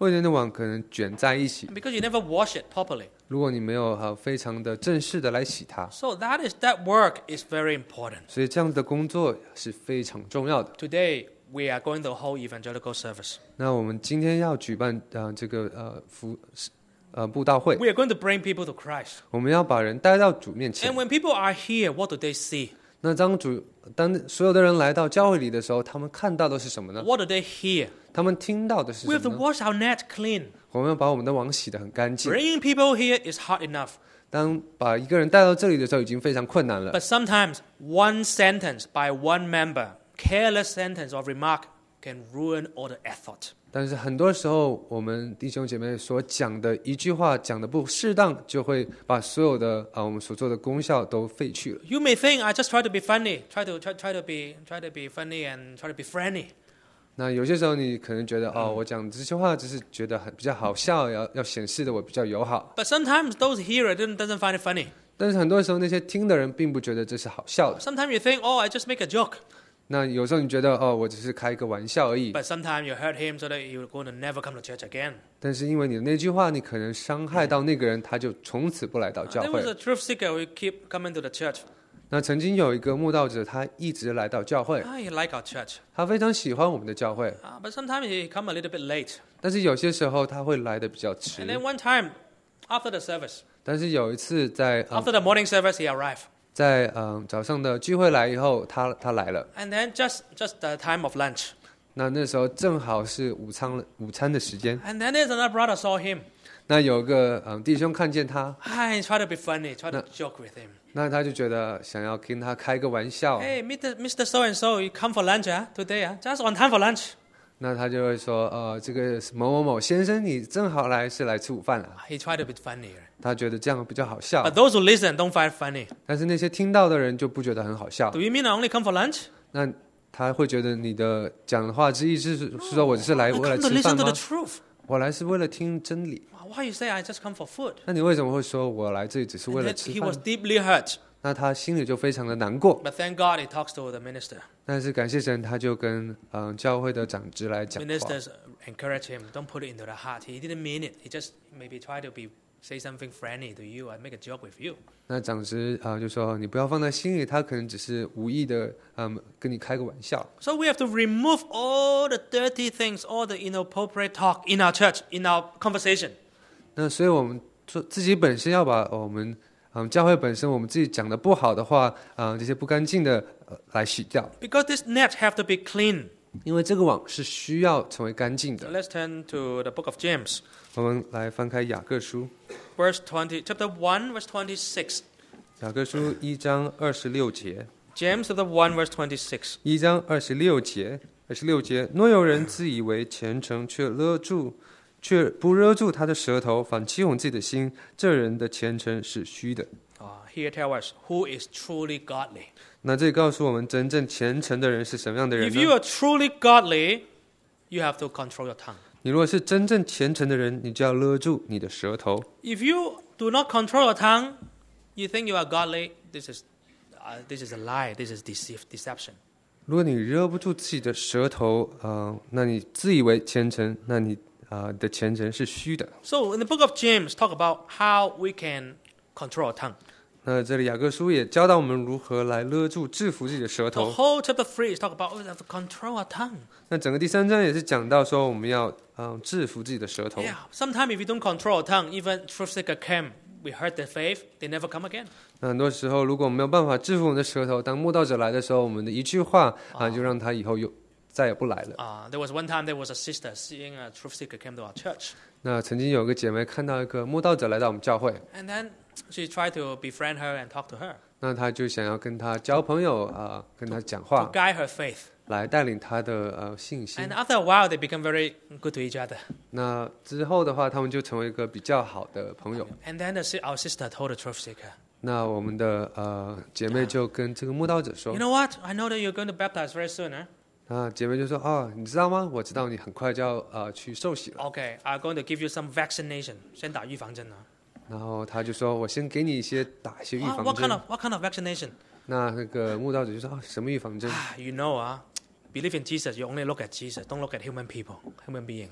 或者那网可能卷在一起。 because you never wash it properly. 如果你没有呃非常的正式的来洗它， So that is that work is very important. 所以这样的工作是非常重要的。 Today we are going to hold evangelical service. 那我们今天要举办呃这个呃服呃布道会， We are going to bring people to Christ. 我们要把人带到主面前 And。when people are here, what do they see? 那当主当所有的人来到教会里的时候，他们看到的是什么呢？ What do they hear? 他们听到的是 We 什 have to 么呢？ wash our net clean. 我们要把我们的网洗得很干净。 Bringing people here is hard enough. 当把一个人带到这里的时候，已经非常困难了。 But sometimes one sentence by one member, careless sentence or remark, can ruin all the effort. 但是很多时候，我们弟兄姐妹所讲的一句话讲的不适当，就会把所有的啊我们所做的功效都废去了。 You may think I just try to be funny, try to try, try to be try to be funny and try to be friendly. 那有些时候你可能觉得哦，我讲这些话只是觉得很比较好笑，要要显示的我比较友好。 But sometimes those hearer doesn't doesn't find it funny. 但是很多时候那些听的人并不觉得这是好笑的。 Sometimes you think, oh, I just make a joke. 那有时候你觉得哦，我只是开一个玩笑而已。 But sometimes you hurt him so that you're going to never come to church again. 但是因为你的那句话，你可能伤害到那个人，他就从此不来到教 There 会 was。a truth seeker who keep coming to the church. 那曾经有一个慕道者，他一直来到教会， Ah, he like our church. 他非常喜欢我们的教会， Uh, but sometimes he come a little bit late. 但是有些时候他会来的比较迟 And。then one time, after the service, 但是有一次在呃 after the morning service, he arrived. 在嗯、呃早上的聚会来以后，他他来了。 And then just just the time of lunch. 那那时候正好是午餐午餐的时间。 And then there's another brother saw him. 那有个嗯、呃弟兄看见他， Ah, he tried to be funny, tried to No. joke with him. 那他就觉得想要跟他开个玩笑。 Hey, Mister Mister So and So, you come for lunch, ah? Today, ah? Just on time for lunch. 那他就会说，呃，这个某某某先生，你正好来是来吃午饭了。 He tried to be funny. 他觉得这样比较好笑 But，those who listen don't find it funny. 但是那些听到的人就不觉得很好笑 Do。you mean I only come for lunch? 那他会觉得你的讲的话之意是是说我只是来 I 为了 come to 吃 listen 饭 to 吗 the？truth. 我来是为了听真理。 Why you say I just come for food? 那你为什么会说我来这里只是 And 为了 then 吃 he 饭 was 呢？ deeply hurt. 那他心里就非常的难过。 But thank God he talks to the minister. 但是感谢神，他就跟嗯、呃教会的长职来讲话。 Ministers encourage him. Don't put it into the heart. He didn't mean it. He just maybe try to be say something friendly to you and make a joke with you. 那长职啊、呃就说你不要放在心里，他可能只是无意的嗯跟你开个玩笑。 So we have to remove all the dirty things, all the inappropriate talk in our church, in our conversation. 那所以我们做自己本身要把我们嗯教会本身我们自己讲的不好的话，嗯这些不干净的、呃、来洗掉， Because this net have to be clean. 因为这个网是需要成为干净 So 的。 let's turn to the book of James, 我们来翻开雅各书， verse twenty, chapter one, verse twenty-six. 雅各书一章二十六节， James chapter one, verse twenty-six. 一章二十六节，二十六节，若有人自以为虔诚，却勒住，却不勒住他的舌头，反欺哄自己的心，这人的虔诚是虚的。 Uh, here tell us who is truly godly. 那这里告诉我们，真正虔诚的人是什么样的人 If you 呢？ are truly godly, you have to control your tongue. 你如果是真正虔诚的人，你就要勒住你的舌头。 If you do not control your tongue, you think you are godly. This is, uh, this is a lie. This is deceive, deception. 如果你勒不住自己的舌头，呃，那你自以为虔诚，那你啊、呃、的虔诚是虚的。 So in the book of James, talk about how we can control our tongue. 那这里雅各书也教导我们如何来勒住、制服自己的舌 The 头。 whole chapter three is talk about oh, we have to control our tongue. 那整个第三章也是讲到说，我们要嗯、呃制服自己的舌头。 Yeah. Sometimes if you don't control our tongue, even truth seeker came, we hurt their faith, they never come again. 那很多时候，如果我们没有办法制服我们的舌头，当慕道者来的时候，我们的一句话啊，就让他以后又再也不来了。 Uh, there was one time there was a sister seeing a truth seeker came to our church. 那曾经有个姐妹看到一个慕道者来到我们教会， And then she tried to befriend her and talk to her, 那她就想要跟她交朋友啊、跟她讲 to 话， guide her faith. 来带领她的呃信心 And。after a while, they become very good to each other. 那之后的话，他们就成为一个比较好的朋友。 And then the, si- our sister told the truth seeker, 那我们的呃姐妹就跟这个慕道者说 you，know what? I know that you're going to baptize very soon, huh? 那姐妹就说：“哦，你知道吗？我知道你很快就要呃去受洗了。 Okay, I'm going to give you some vaccination. 先打预防针啊。” 然后他就说：“我先给你一些打一些预 What, 防 what kind 针。 of what kind of vaccination? ” 那那个慕道者就说：“哦，什么预防针？ Ah, you know, ah, believe in Jesus. You only look at Jesus. Don't look at human people, human being.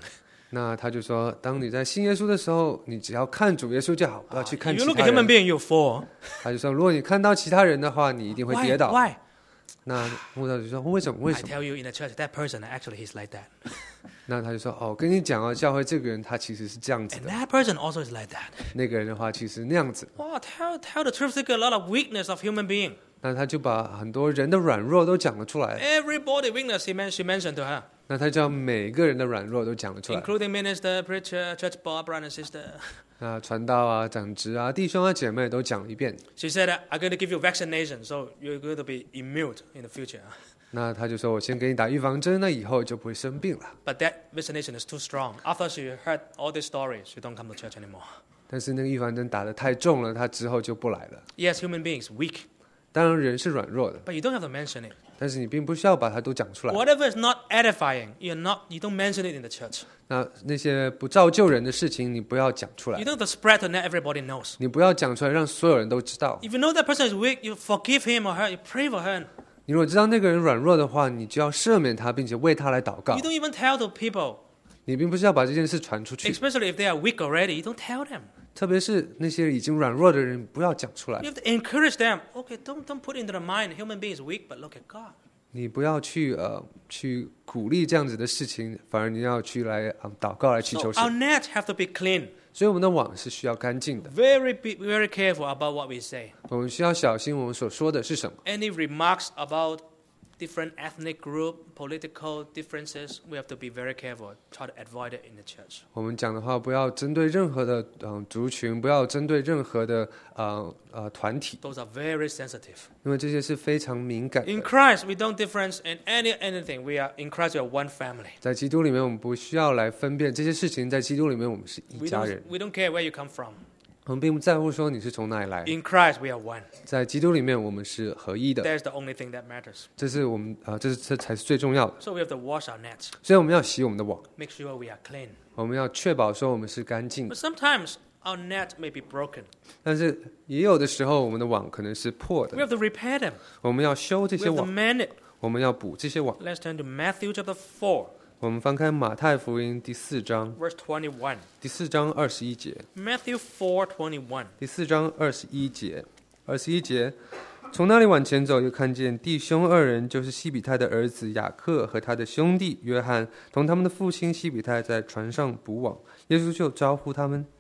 那他就说，当你在信耶稣的时候，你只要看主耶稣就好，不要去看 If 其 you look 他 at human 人。 being, you fall. 他就说，如果你看到其他人的话，你一定会 Why? 跌倒。 Why? 那穆道就说，为什么？为 I 什么？ tell you, in the church, that person actually he's like that, 那他就说，哦，跟你讲哦，教会这个人他其实是这样子 and 的， that person also is like that. 那个人的话其实那样子。 Wow, tell tell the truth. There's a lot of weakness of human being. 那他就把很多人的软弱都讲了出来。 Everybody weakness he men- she mentioned to her, 那他将每个人的软弱都讲了出来。 including minister, preacher, church boy, brother and sister. 那传道啊、长职啊、弟兄啊、姐妹都讲了一遍。 She said, "I'm going to give you vaccination, so you're going to be immune in the future." 那他就说：“我先给你打预防针，那以后就不会生病了。 But that vaccination is too strong. After she heard all these stories, she don't come to church anymore. ” 但是那个预防针打得太重了，他之后就不来了。 Yes, human beings weak, 当然人是软弱的， but you don't have to mention it. 但是你并不需要把它都讲出来。 Whatever is not edifying, you're not. You don't mention it in the church. 那那些不造就人的事情，你不要讲出 You 来， don't have to spread to let everybody knows. 你不要讲出来，让所有人都知道。 If you know that person is weak, you forgive him or her. You pray for her. 你如果知道那个人软弱的话，你就要赦免他，并且为他来祷告 You。don't even tell the people, 你并不是要把这件事传出去， especially if they are weak already. You don't tell them. 特别是那些已经软弱的人，不要讲出来。 You have to encourage them. Okay, don't don't put into the mind human being is weak, but look at God. 你不要去呃去鼓励这样子的事情，反而你要去来嗯祷告来祈 So 求 our 神。 net have to be clean. 所以我们的网是需要干净的， Very be very careful about what we say. 我们需要小心我们所说的是什么。 Any remarks about different ethnic group, political differences, we have to be very careful. Try to avoid it in the church. 我们讲的话不要针对任何的嗯族群，不要针对任何的呃呃团体， Those are very sensitive. 因为这些是非常敏感 In 的。 Christ, we don't difference in any anything. We are in Christ. We are one family. 在基督里面，我们不需要来分辨这些事情，在基督里面，我们是一 We 家 don't 人。 we don't care where you come from. 我们并不在乎说你是从哪里来， In Christ, we are one. 在基督里面，我们是合一的。 That's the only thing that matters. 这是我们啊、呃，这是这才是最重要的。 So we have to wash our nets. 所以我们要洗我们的网， Make sure we are clean. 我们要确保说我们是干净的 But。sometimes our net may be broken. 但是也有的时候，我们的网可能是破 We 的， have to repair them. 我们要修这 We 些 have to 网， mend it. 我们要补这些网。 Let's turn to Matthew chapter four, 我们翻开马太福音第四章， verse twenty-one. 第四章二十一节， Matthew four twenty-one. 第四章二十一节，二十一节，从那里往前走，又看见弟兄二人，就是西比泰的儿子雅各和他的兄弟约翰，同他们的父亲西比泰在船上捕网。耶稣就招呼他们。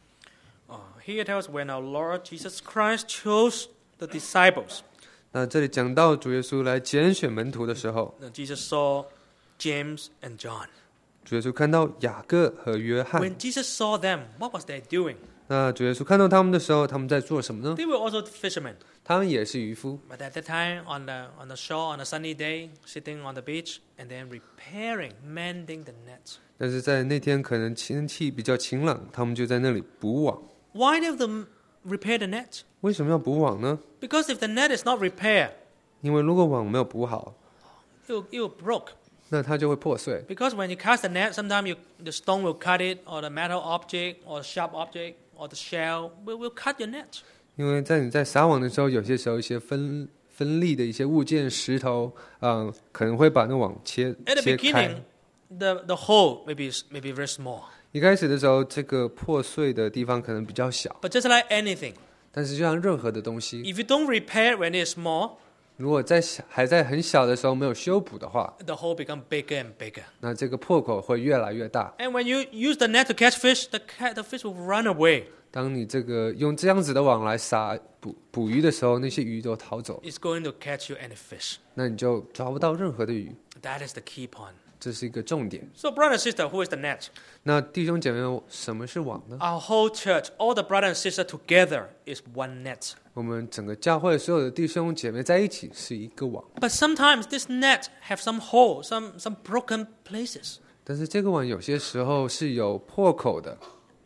Uh, here tells when our Lord Jesus Christ chose the disciples. 那这里讲到主耶稣来拣选门徒的时候， Then Jesus saw James and John. 主耶稣看到雅各和约翰。 When Jesus saw them, what was they doing? 那主耶稣看到他们的时候，他们在做什么呢？ They were also fishermen. 他们也是渔夫。 But at that time, on the on the shore on a sunny day, sitting on the beach, and then repairing, mending the nets. 但是在那天可能天气比较晴朗，他们就在那里捕网。 Why do they repair the net? 为什么要捕网呢？ Because if the net is not repaired, 因为如果网没有捕好， it will, it will broke. 那它就会破碎。 Because when you cast the net, sometimes you, the stone will cut it, or the metal object, or the sharp object, or the shell will, will cut your net. 因为在你在撒网的时候，有些时候一些分分粒的一些物件、石头，嗯、可能会把那网切 At the 切开 beginning,。the, the hole may be, may be very small. 一开始的时候，这个破碎的地方可能比较小， But just like anything, 但是就像任何的东西， if you don't repair when it is small, 如果在小还在很小的时候没有修补的话， the hole become bigger and bigger. 那这个破口会越来越大。 And when you use the net to catch fish, the, cat, the fish will run away. 当你这个用这样子的网来撒捕捕鱼的时候，那些鱼都逃走， It's going to catch you any fish. 那你就抓不到任何的鱼， That is the key point. 这是一个重点。 So, brother and sister, who is the net? 那弟兄姐妹，什么是网呢？ Our whole church, all the brother and sister together is one net. 我们整个教会所有的弟兄姐妹在一起是一个网， But sometimes this net have some hole, some, some broken places. 但是这个网有些时候是有破口的，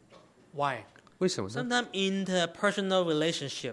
Why? 为什么呢？ Sometimes interpersonal relationship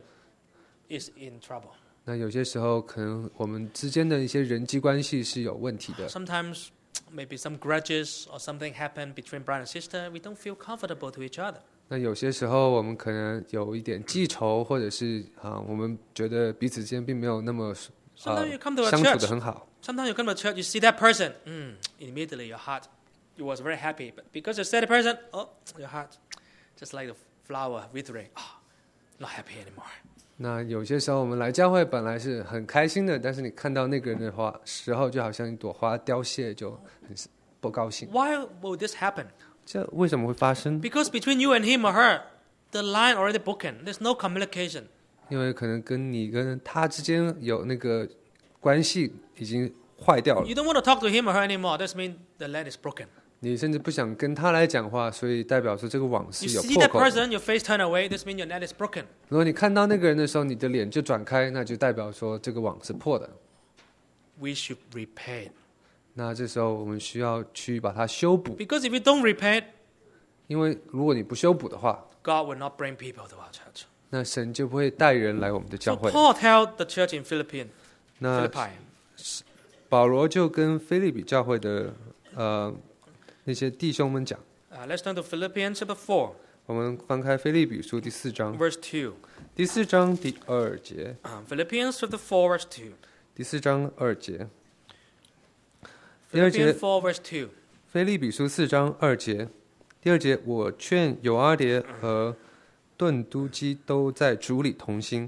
is in trouble. 那有些时候可能我们之间的一些人际关系是有问题的， Sometimes maybe some grudges or something happened between brother and sister. We don't feel comfortable to each other. 那有些时候我们可能有一点记仇，或者是啊，我们觉得彼此之间并没有那么 Sometimes you come to a 相处的 church. 很好。 Sometimes you come to church, you see that person, mm, immediately your heart you was very happy, but because you said a person, oh, your heart just like the flower withering. Oh, not happy anymore. 那有些时候我们来教会本来是很开心的，但是你看到那个人的话时候，就好像一朵花凋谢，就很不高兴。 Why will this happen? 这为什么会发生？ Because between you and him or her, the line already broken. There's no communication. 因为可能跟你跟他之间有那个关系已经坏掉了。 You don't want to talk to him or her anymore. That means the line is broken. 你甚至不想跟他来讲话，所以代表说这个网是 You 有 see 破 that 口的。 person, your face turn away. This means your net is broken. 如果你看到那个人的时候，你的脸就转开，那就代表说这个网是破的。 We should repair. 那这时候我们需要去把它修补， Because if you don't repair, 因为如果你不修补的话， God will not bring people to our church. 那神就不会带人来我们的 So 教会。 Paul tell the church in Philippines, 那 Philippi, 保罗就跟腓立比教会的呃那些弟兄们讲， uh, let's turn to Philippians chapter four, 我们翻开腓立比书第四章， verse two. 第四章第二节， Um, Philippians chapter four, verse two. 第四章二节，第二节 Philippians four, verse two. 腓立比书四章二节，第二节，我劝友阿迭和顿都基都在主里同心。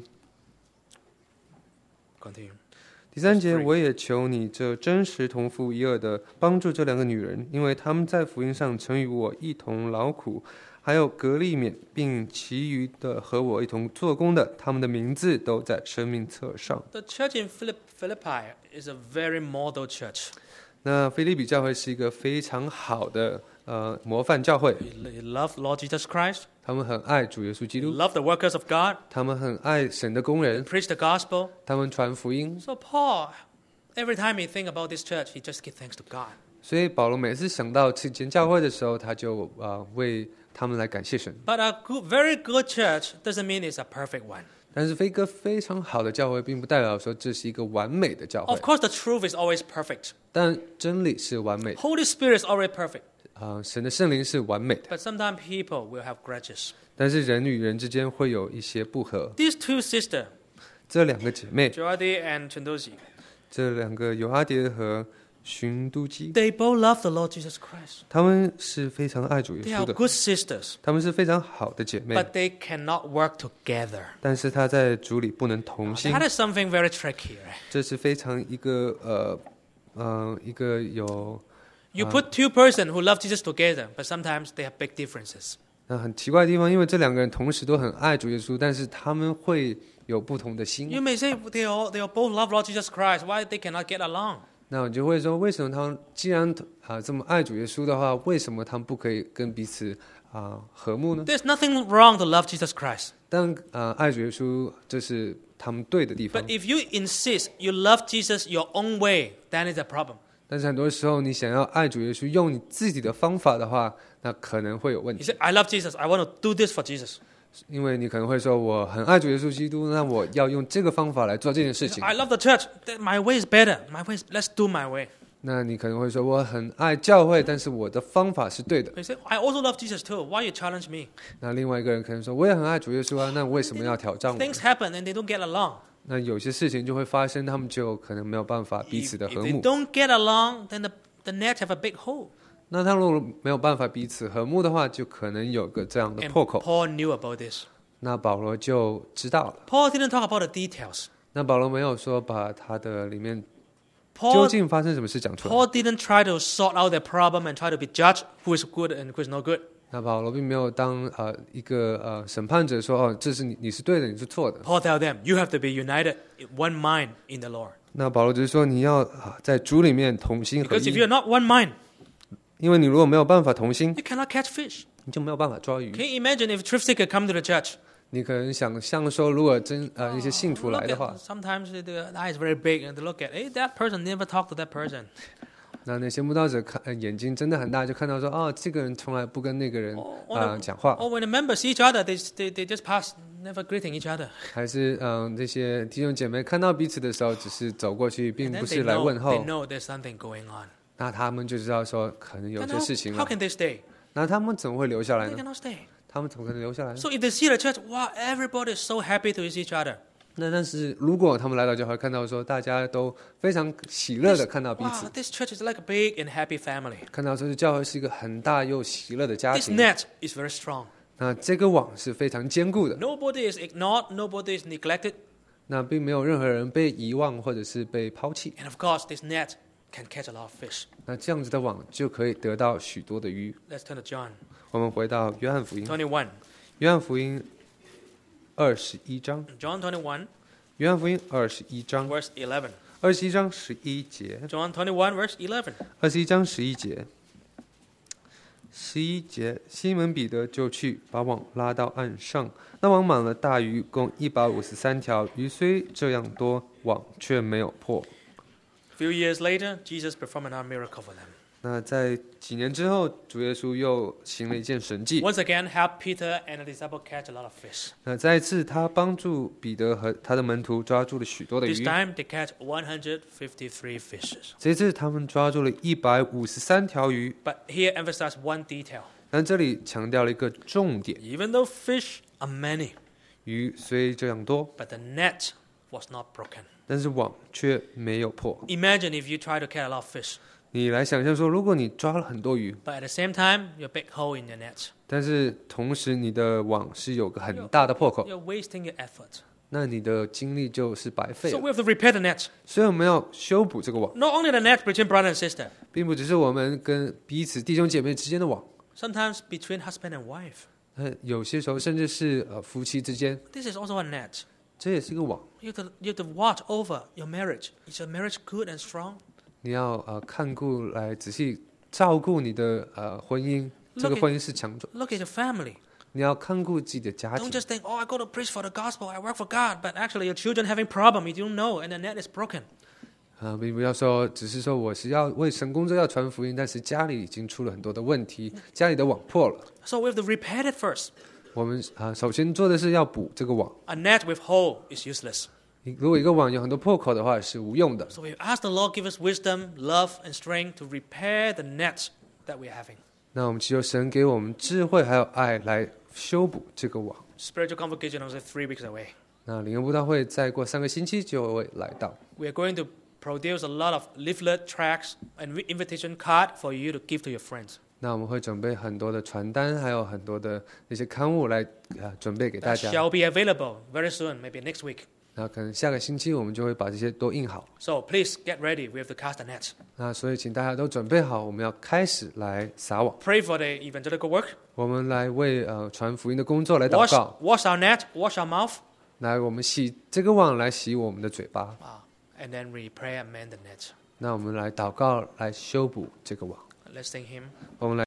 Continue. 第三节， Verse three. 我也求你这真实同父一二的帮助这两个女人，因为她们在福音上曾与我一同劳苦，还有格利勉，并其余的和我一同做工的，他们的名字都在生命册上。 The church in Philipp- Philippi is a very model church. 那腓立比教会是一个非常好的呃模范教会， They love Lord Jesus Christ, 他们很爱主耶稣基 they 督， love the workers of God, 他们很爱神的工人， preach the gospel. 他们传福音。 So Paul, every time he think about this church, he just give thanks to God. 所以保罗每次想到这间教会的时候，他就呃为他们来感谢神。 But a good, very good church doesn't mean it's a perfect one. 但是飞哥非常好的教会，并不代表说这是一个完美的教会 Of，course, the truth is always perfect. 但真理是完美的， Holy Spirit is always perfect. 啊、神的圣灵是完美的。 But sometimes people will have grudges. 但是人与人之间会有一些不和。 These two sisters, 这两个姐妹， Joadi and Chindozi, 这两个友阿迭和寻都基， they both love the Lord Jesus Christ. 她们是非常爱主耶 They 稣 are 的， good sisters, 她们是非常好的姐妹， but they cannot work together. 但是她在主里不能同心， That is something very tricky, right? 这是非常一个呃呃一个有 You put two persons who love Jesus together, but sometimes they have big differences. 那很奇怪的地方，因为这两个人同时都很爱主耶稣，但是他们会有不同的 You 心。 may say they all they all both love Lord Jesus Christ. Why they cannot get along? 那我就会说，为什么他们既然啊这么爱主耶稣的话，为什么他们不可以跟彼此啊和睦呢？ There's nothing wrong to love Jesus Christ. 但啊爱主耶稣，这是他们对的地方 But。if you insist you love Jesus your own way, then it's a problem. 但是很多时候，你想要爱主耶稣，用你自己的方法的话，那可能会有问 You 题。 say, I love Jesus. I want to do this for Jesus. 因为你可能会说，我很爱主耶稣基督，那我要用这个方法来做这件事 You say, 情。 I love the church. That My way is better. My way is, let's do my way. 那你可能会说，我很爱教会，但是我的方法是对的。 You say, I also love Jesus too. Why you challenge me? 那另外一个人可能说，我也很爱主耶稣啊，那为什么要挑战我？ Things happen and they don't get along. 那有些事情就会发生，他们就可能没有办法彼 If, 此的 if 和 they 睦。 don't get along, then the, the net have a big hole. 那他如果没有办法彼此和睦的话，就可能有个这样的 And 破口。 Paul knew about this. 那保罗就知道了。 Paul didn't talk about the details. 那保罗没有说把他的里面究 Paul, 竟发生什么事讲出来。 Paul didn't try to sort out their problem and try to be judge who is good and who is not good. 那保罗并没有当呃一个呃审判者说哦，这是你你是对的，你是错的。 Paul tell them, you have to be united in one mind in the Lord. 那保罗只是说你要啊在主里面同心合 Because if 一， you're not one mind, 因为你如果没有办法同心， you cannot catch fish. 你就没有办法抓鱼。 Can you imagine if truth seeker come to the church? 你可能想象说，如果真呃一些信徒 Look 来的话 at,，sometimes the eye is very big and they look at, hey, that person never talked to that person. 那那些慕道者看、呃、眼睛真的很大，就看到说哦，这个人从来不跟那个人 Or, 啊、 or, 讲话， or when the members see each other, they, they, they just pass, never greeting each other. 还是嗯、这些弟兄姐妹看到彼此的时候，只是走过去，并 And 不 then 是 they 来 know, 问 they 候。 know there's something going on. 那他们就知道说，可能有 Then 些 how, 事情 how 了。 can they stay? 那他们怎么会留下来 They 呢？ cannot stay. 他们怎么可能留下来呢？ So if they see the church, wow, everybody is so happy to see each other. 那但是如果他们来到教会，看到说大家都非常喜乐的看到彼 Wow, 此， this church is like a big and happy family. 看到说教会是一个很大又喜乐的家 This 庭， net is very strong. 那这个网是非常坚固的， Nobody is ignored, nobody is neglected. 那并没有任何人被遗忘或者是被抛弃。 And of course, this net can catch a lot of fish. 那这样子的网就可以得到许多的鱼。 Let's turn to John 我们回到约翰福音， twenty-one. 约翰福音二十一章， John twenty-one, 约翰福音二十一章， verse eleven. 二十一章十一节， John twenty-one, verse eleven. 二十一章十一节，十一节，西门彼得就去把网拉到岸上，那网满了大鱼，共一百五十三条，鱼虽这样多，网却没有破。 A few years later, Jesus performed another miracle for them. 那在几年之后，主耶稣又行了一件神迹。 Once again, help Peter and the disciple catch a lot of fish. 那再一次，他帮助彼得和他的门徒抓住了许多的 This 鱼。 time, they catch one hundred fifty-three fishes. 这一次，他们抓住了一百五十三条鱼。 But here, emphasize one detail. 但这里强调了一个重点： Even though fish are many, 鱼虽这样多， but the net was not broken. 但是网却没有破。 Imagine if you try to catch a lot of fish, 你来想象说，如果你抓了很多鱼， but at the same time, you big hole in your net. 但是同时你的网是有个很大的破口， You're wasting your effort. 那你的精力就是白费 So 了。 we have to repair the net. 所以我们要修补这个网， Not only the net between brother and sister, 并不只是我们跟彼此弟兄姐妹之间的网， sometimes between husband and wife. 呃，有些时候甚至是呃夫妻之间， This is also a net. 这也是一个网。 You have to, you have to watch over your marriage. Is your marriage good and strong? 你要呃看顾来仔细照顾你的呃婚姻，这个 Look at- 婚姻是强壮。 Look at your family. 你要看顾自己的家 Don't 庭， just think, oh, I go to preach for the gospel, I work for God, but actually your children having problem, you don't know, and the net is broken. 啊、并不要说只是说我是要为神工作要传福音，但是家里已经出了很多的问题，家里的网破了。 So we have to repair it first. 我们啊、首先做的是要补这个网。 A net with hole is useless. 如果一个网有很多破口的话，是无用的。 So we ask the Lord give us wisdom, love, and strength to repair the net that we're having. 那我们祈求神给我们智慧还有爱来修补这个网。 Spiritual convocation is three weeks away. 那灵恩布道会再过三个星期就会来到。 We are going to produce a lot of leaflet, tracts, and invitation card for you to give to your friends. 那我们会准备很多的传单，还有很多的那些刊物来啊准备给大 That 家。 shall be available very soon, maybe next week. 那可能下个星期我们就会把这些都印好。 So please get ready. We have to cast the net. 那所以请大家都准备好，我们要开始来撒网。 Pray for the evangelical work. 我们来为呃传福音的工作来祷 Wash, 告， wash our net, wash our mouth, 来我们洗这个网，来洗我们的嘴巴。 uh, and then we pray and mend the net. 那我们来祷告，来修补这个网。 Let's sing hymn. 我们来。